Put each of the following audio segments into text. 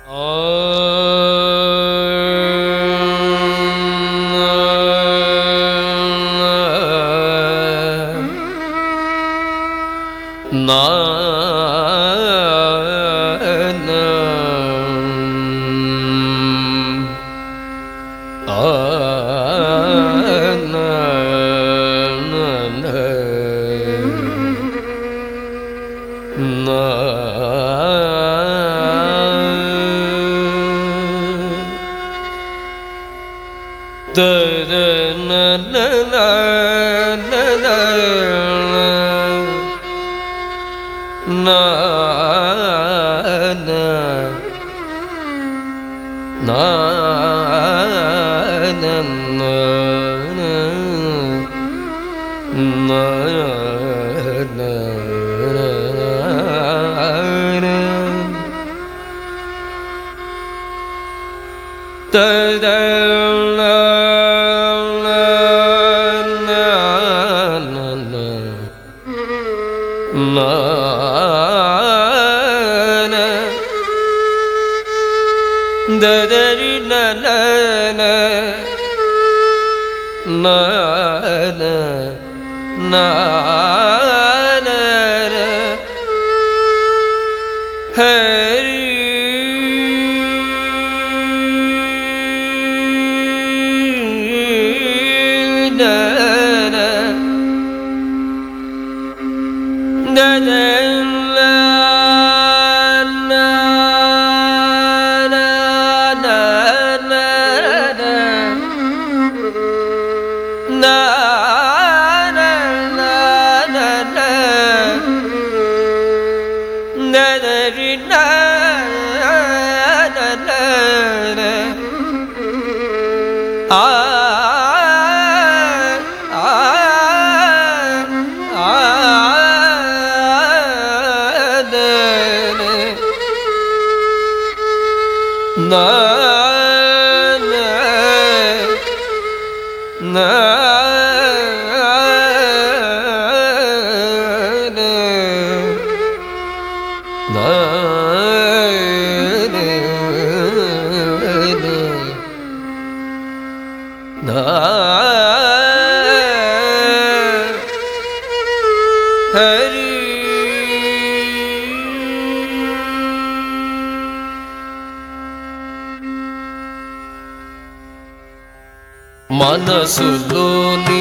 మనసులోని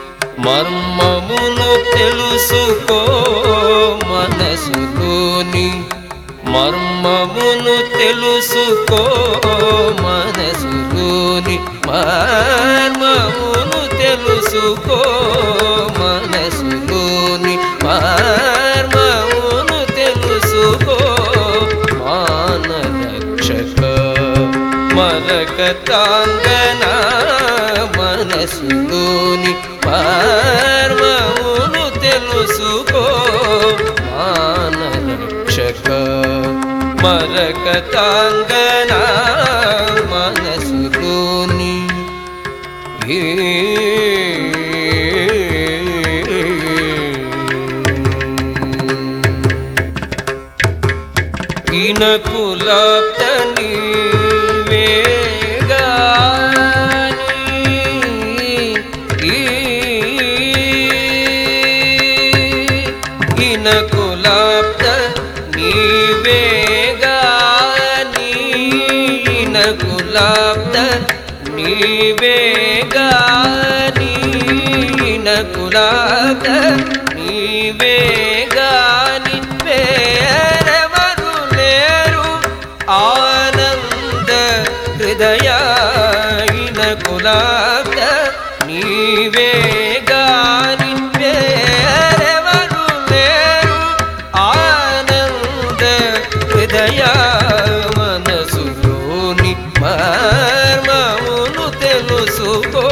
మర్మమును తెలుసుకో, మనసులోని మర్మమును తెలుసుకో, మనసులోని మర్మమును తెలుసుకో, మనసులోని మర్మమును తెలుసుకో. మానరక్షక మరకతాంగన మనసులోని మర్మమును తెలుసుకో. మానరక్షక మరకతాంగన మనసులోని ఇనకులాప్తని ఇనకులాప్త నీవేగాని, ఇనకులాప్త నీవేగాని, ఇనకులాప్త నీవేగాని. వేరెవరు లేరు ఆనంద హృదయ, ఇనకులాప్త నీవేగాని. వేరెవరు లేరు ఆనంద హృదయ, మనసులోని మర్మమును తెలుసుకో.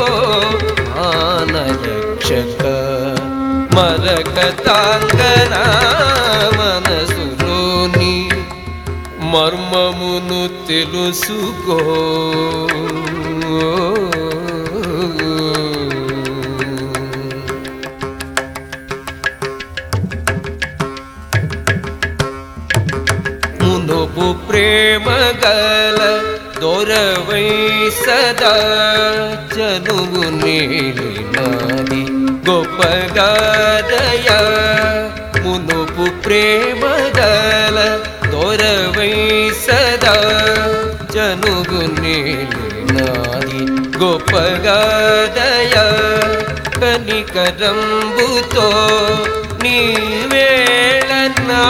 మానరక్షక మరకతాంగన మనసులోని మర్మమును తెలుసుకో. మునుపు ప్రేమ గల దొరవై సదా చనువు నీలినాది గొప్పగా దయ మునుపు ప్రేమ గల దొరవై సదా చనువు నీలినాది గొప్పగా దయ కనికరంబుతో నీవేళనా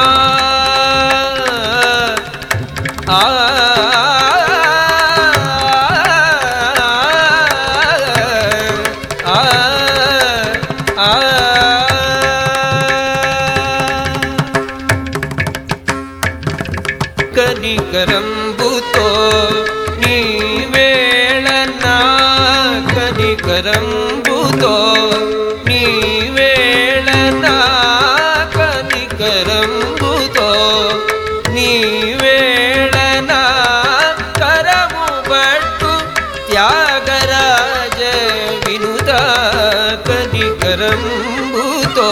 కనికరంబుతో నీవేళనా కనికరంబుతో నీవేళనా కనికరంబుతో నీవేళనా కరము పట్టు త్యాగరాజ వినుత కనికరంబుతో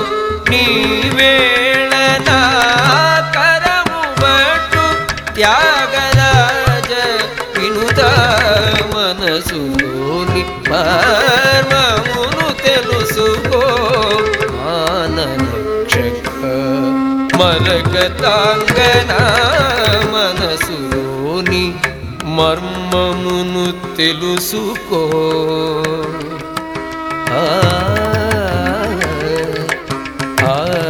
నీవేళనా కరము పట్టు త్యాగరాజ వినుత మనసులోని మర్మమును తెలుసుకో ఆనరక్షక మరగతాంగన మనసులోని మర్మమును తెలుసుకో ఆ